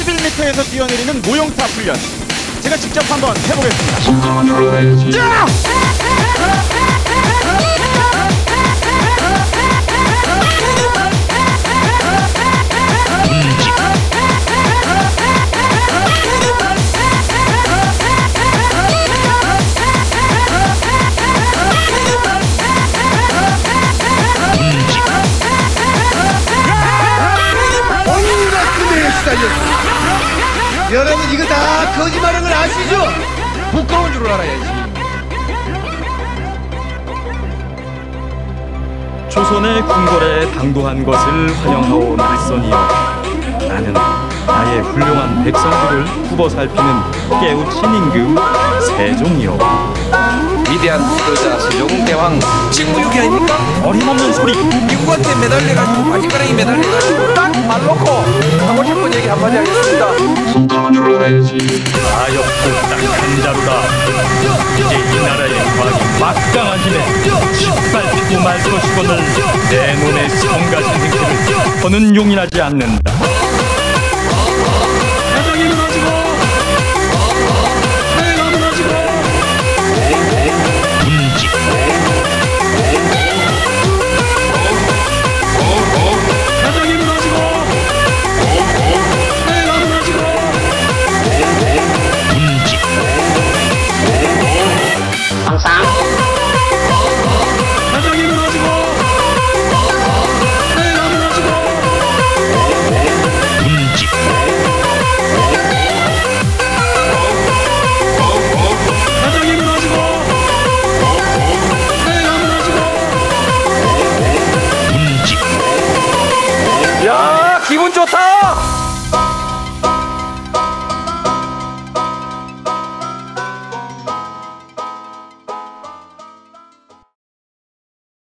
11m에서 뛰어내리는 모형타 훈련, 제가 직접 한번 해보겠습니다. 자! 여러분 이거 다 거짓말인 걸 아시죠? 부끄러운 줄 알아야지. 조선의 궁궐에 당도한 것을 환영하오 날선이여. 나는 나의 훌륭한 백성들을 굽어 살피는 깨우친 임금 세종이여. 위대한 지도자 세종대왕 직무유기 아닙니까? 어림없는 소리. 미국한테 매달려가지고 바지가랑이 매달려가지고 딱 말 놓고 하고 싶은 얘기 한마디 하겠습니다. 가엾고 딱한 자루다. 이제 이 나라의 과학이 막강한 힘에 짓밟히고 말 것이거늘 내 눈에 성가신 행태를 더는 용인하지 않는다.